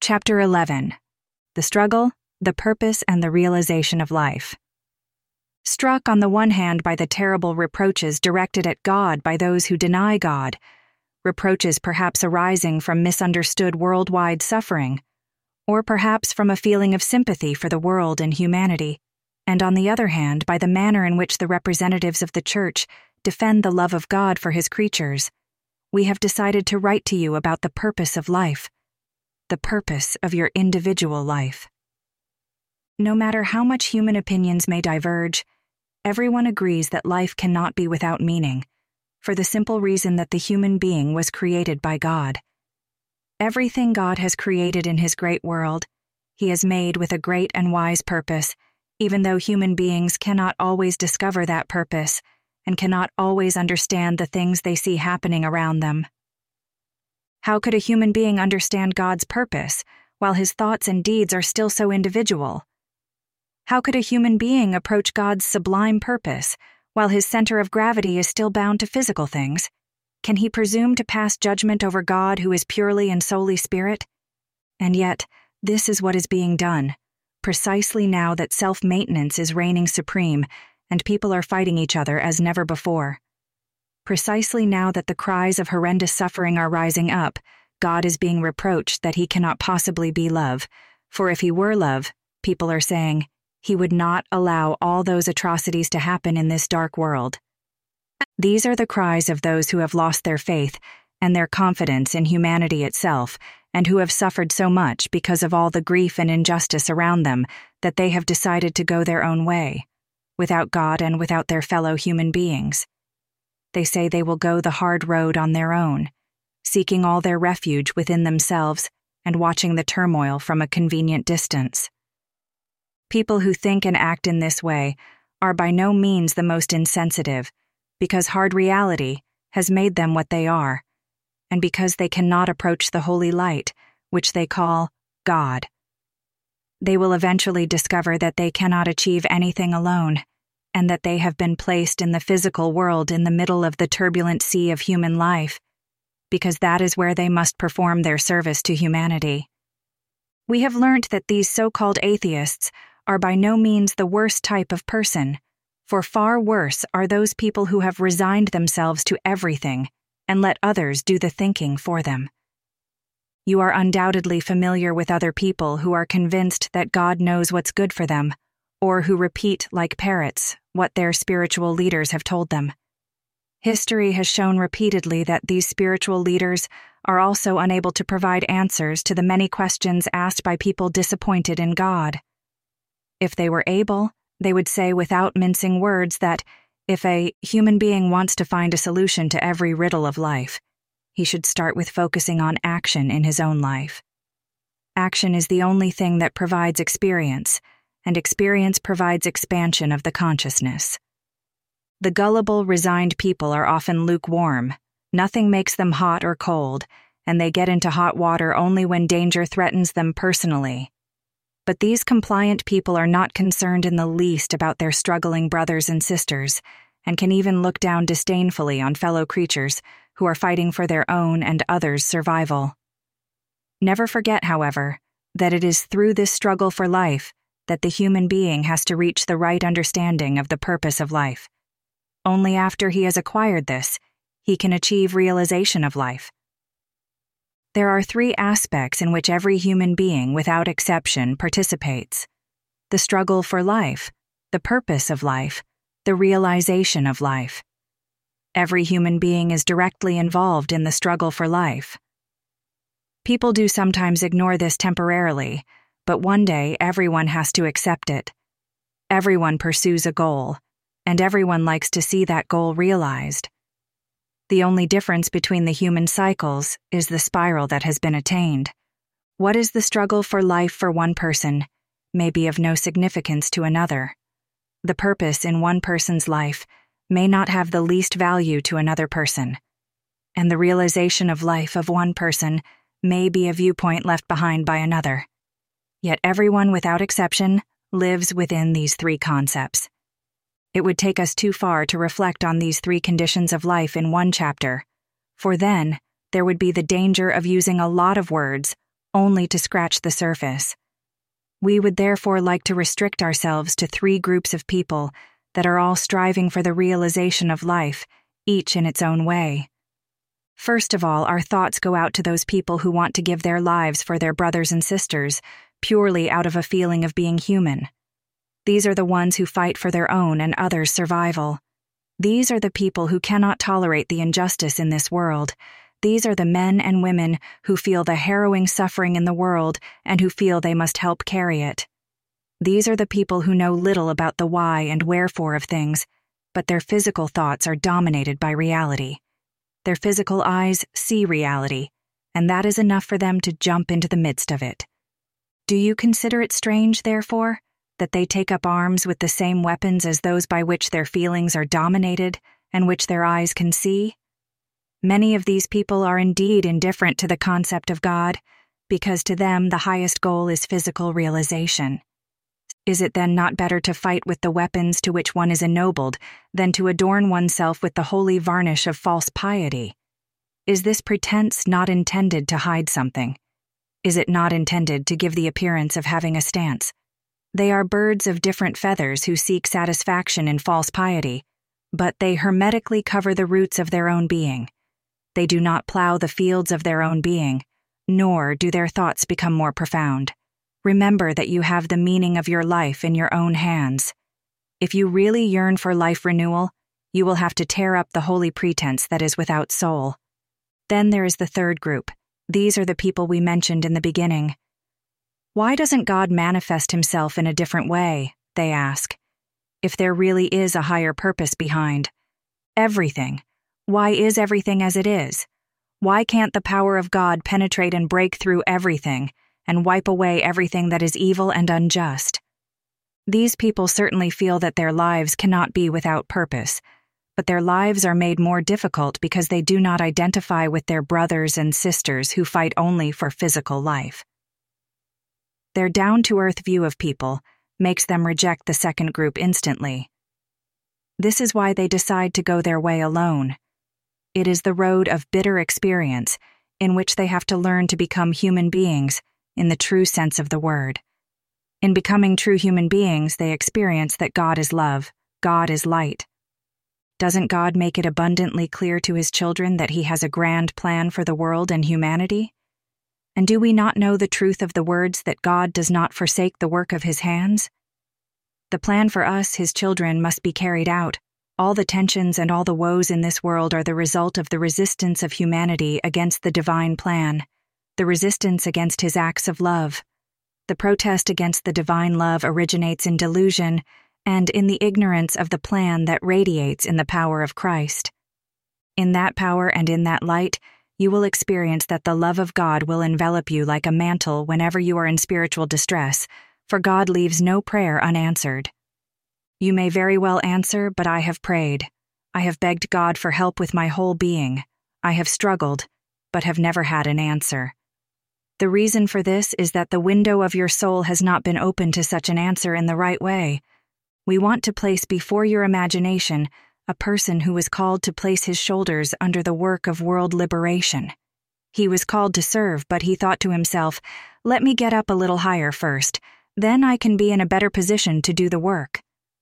Chapter 11. The Struggle, the Purpose, and the Realization of Life. Struck on the one hand by the terrible reproaches directed at God by those who deny God, reproaches perhaps arising from misunderstood worldwide suffering, or perhaps from a feeling of sympathy for the world and humanity, and on the other hand by the manner in which the representatives of the Church defend the love of God for His creatures, we have decided to write to you about the purpose of life, the purpose of your individual life. No matter how much human opinions may diverge, everyone agrees that life cannot be without meaning, for the simple reason that the human being was created by God. Everything God has created in His great world, He has made with a great and wise purpose, even though human beings cannot always discover that purpose and cannot always understand the things they see happening around them. How could a human being understand God's purpose while his thoughts and deeds are still so individual? How could a human being approach God's sublime purpose while his center of gravity is still bound to physical things? Can he presume to pass judgment over God who is purely and solely spirit? And yet, this is what is being done, precisely now that self-maintenance is reigning supreme and people are fighting each other as never before. Precisely now that the cries of horrendous suffering are rising up, God is being reproached that He cannot possibly be love, for if He were love, people are saying, He would not allow all those atrocities to happen in this dark world. These are the cries of those who have lost their faith and their confidence in humanity itself, and who have suffered so much because of all the grief and injustice around them that they have decided to go their own way, without God and without their fellow human beings. They say they will go the hard road on their own, seeking all their refuge within themselves and watching the turmoil from a convenient distance. People who think and act in this way are by no means the most insensitive, because hard reality has made them what they are, and because they cannot approach the holy light, which they call God. They will eventually discover that they cannot achieve anything alone, and that they have been placed in the physical world in the middle of the turbulent sea of human life, because that is where they must perform their service to humanity. We have learnt that these so-called atheists are by no means the worst type of person, for far worse are those people who have resigned themselves to everything and let others do the thinking for them. You are undoubtedly familiar with other people who are convinced that God knows what's good for them, or who repeat like parrots what their spiritual leaders have told them. History has shown repeatedly that these spiritual leaders are also unable to provide answers to the many questions asked by people disappointed in God. If they were able, they would say without mincing words that if a human being wants to find a solution to every riddle of life, he should start with focusing on action in his own life. Action is the only thing that provides experience, and experience provides expansion of the consciousness. The gullible, resigned people are often lukewarm. Nothing makes them hot or cold, and they get into hot water only when danger threatens them personally. But these compliant people are not concerned in the least about their struggling brothers and sisters, and can even look down disdainfully on fellow creatures who are fighting for their own and others' survival. Never forget, however, that it is through this struggle for life that the human being has to reach the right understanding of the purpose of life. Only after he has acquired this, he can achieve realization of life. There are three aspects in which every human being, without exception, participates: the struggle for life, the purpose of life, the realization of life. Every human being is directly involved in the struggle for life. People do sometimes ignore this temporarily, but one day everyone has to accept it. Everyone pursues a goal, and everyone likes to see that goal realized. The only difference between the human cycles is the spiral that has been attained. What is the struggle for life for one person may be of no significance to another. The purpose in one person's life may not have the least value to another person, and the realization of life of one person may be a viewpoint left behind by another. Yet everyone, without exception, lives within these three concepts. It would take us too far to reflect on these three conditions of life in one chapter, for then there would be the danger of using a lot of words only to scratch the surface. We would therefore like to restrict ourselves to 3 groups of people that are all striving for the realization of life, each in its own way. First of all, our thoughts go out to those people who want to give their lives for their brothers and sisters, purely out of a feeling of being human. These are the ones who fight for their own and others' survival. These are the people who cannot tolerate the injustice in this world. These are the men and women who feel the harrowing suffering in the world and who feel they must help carry it. These are the people who know little about the why and wherefore of things, but their physical thoughts are dominated by reality. Their physical eyes see reality, and that is enough for them to jump into the midst of it. Do you consider it strange, therefore, that they take up arms with the same weapons as those by which their feelings are dominated and which their eyes can see? Many of these people are indeed indifferent to the concept of God, because to them the highest goal is physical realization. Is it then not better to fight with the weapons to which one is ennobled than to adorn oneself with the holy varnish of false piety? Is this pretense not intended to hide something? Is it not intended to give the appearance of having a stance? They are birds of different feathers who seek satisfaction in false piety, but they hermetically cover the roots of their own being. They do not plow the fields of their own being, nor do their thoughts become more profound. Remember that you have the meaning of your life in your own hands. If you really yearn for life renewal, you will have to tear up the holy pretense that is without soul. Then there is the 3rd group. These are the people we mentioned in the beginning. Why doesn't God manifest himself in a different way, they ask, if there really is a higher purpose behind everything? Why is everything as it is? Why can't the power of God penetrate and break through everything and wipe away everything that is evil and unjust? These people certainly feel that their lives cannot be without purpose, but their lives are made more difficult because they do not identify with their brothers and sisters who fight only for physical life. Their down-to-earth view of people makes them reject the 2nd group instantly. This is why they decide to go their way alone. It is the road of bitter experience in which they have to learn to become human beings in the true sense of the word. In becoming true human beings, they experience that God is love, God is light. Doesn't God make it abundantly clear to his children that he has a grand plan for the world and humanity? And do we not know the truth of the words that God does not forsake the work of his hands? The plan for us, his children, must be carried out. All the tensions and all the woes in this world are the result of the resistance of humanity against the divine plan, the resistance against his acts of love. The protest against the divine love originates in delusion and in the ignorance of the plan that radiates in the power of Christ. In that power and in that light, you will experience that the love of God will envelop you like a mantle whenever you are in spiritual distress, for God leaves no prayer unanswered. You may very well answer, but I have prayed. I have begged God for help with my whole being. I have struggled, but have never had an answer. The reason for this is that the window of your soul has not been open to such an answer in the right way. We want to place before your imagination a person who was called to place his shoulders under the work of world liberation. He was called to serve, but he thought to himself, "Let me get up a little higher first, then I can be in a better position to do the work."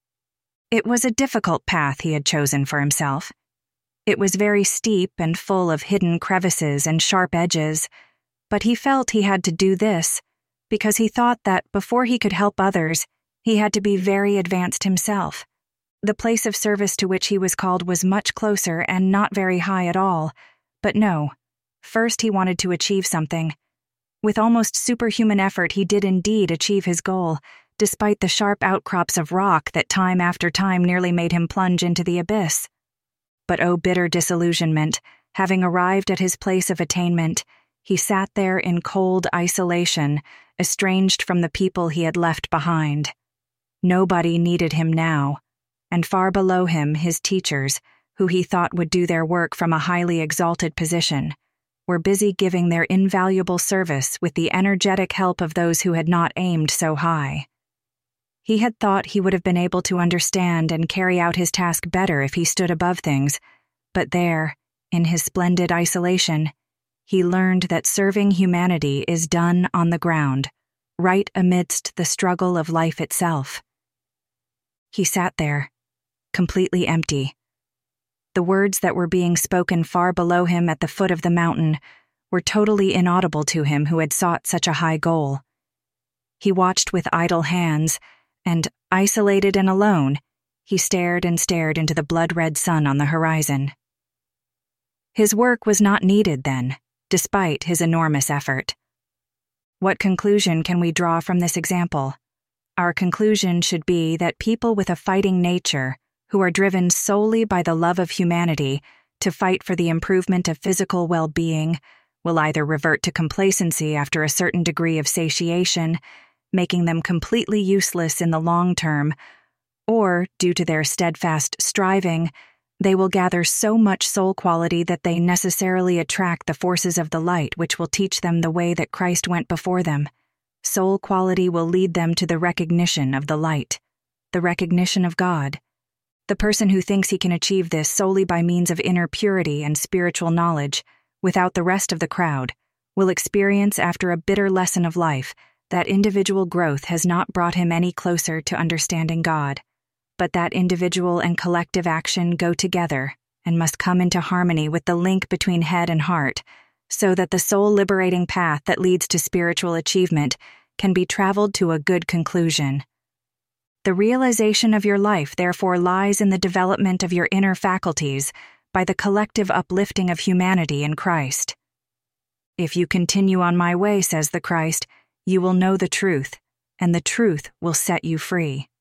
It was a difficult path he had chosen for himself. It was very steep and full of hidden crevices and sharp edges, but he felt he had to do this because he thought that before he could help others, he had to be very advanced himself. The place of service to which he was called was much closer and not very high at all, but no. First he wanted to achieve something. With almost superhuman effort he did indeed achieve his goal, despite the sharp outcrops of rock that time after time nearly made him plunge into the abyss. But oh bitter disillusionment, having arrived at his place of attainment, he sat there in cold isolation, estranged from the people he had left behind. Nobody needed him now, and far below him his teachers, who he thought would do their work from a highly exalted position, were busy giving their invaluable service with the energetic help of those who had not aimed so high. He had thought he would have been able to understand and carry out his task better if he stood above things, but there, in his splendid isolation, he learned that serving humanity is done on the ground, right amidst the struggle of life itself. He sat there, completely empty. The words that were being spoken far below him at the foot of the mountain were totally inaudible to him who had sought such a high goal. He watched with idle hands, and, isolated and alone, he stared and stared into the blood-red sun on the horizon. His work was not needed then, despite his enormous effort. What conclusion can we draw from this example? Our conclusion should be that people with a fighting nature, who are driven solely by the love of humanity to fight for the improvement of physical well-being, will either revert to complacency after a certain degree of satiation, making them completely useless in the long term, or, due to their steadfast striving, they will gather so much soul quality that they necessarily attract the forces of the light which will teach them the way that Christ went before them. Soul quality will lead them to the recognition of the light, the recognition of God. The person who thinks he can achieve this solely by means of inner purity and spiritual knowledge, without the rest of the crowd, will experience after a bitter lesson of life that individual growth has not brought him any closer to understanding God, but that individual and collective action go together and must come into harmony with the link between head and heart, so that the soul-liberating path that leads to spiritual achievement can be traveled to a good conclusion. The realization of your life, therefore, lies in the development of your inner faculties by the collective uplifting of humanity in Christ. If you continue on my way, says the Christ, you will know the truth, and the truth will set you free.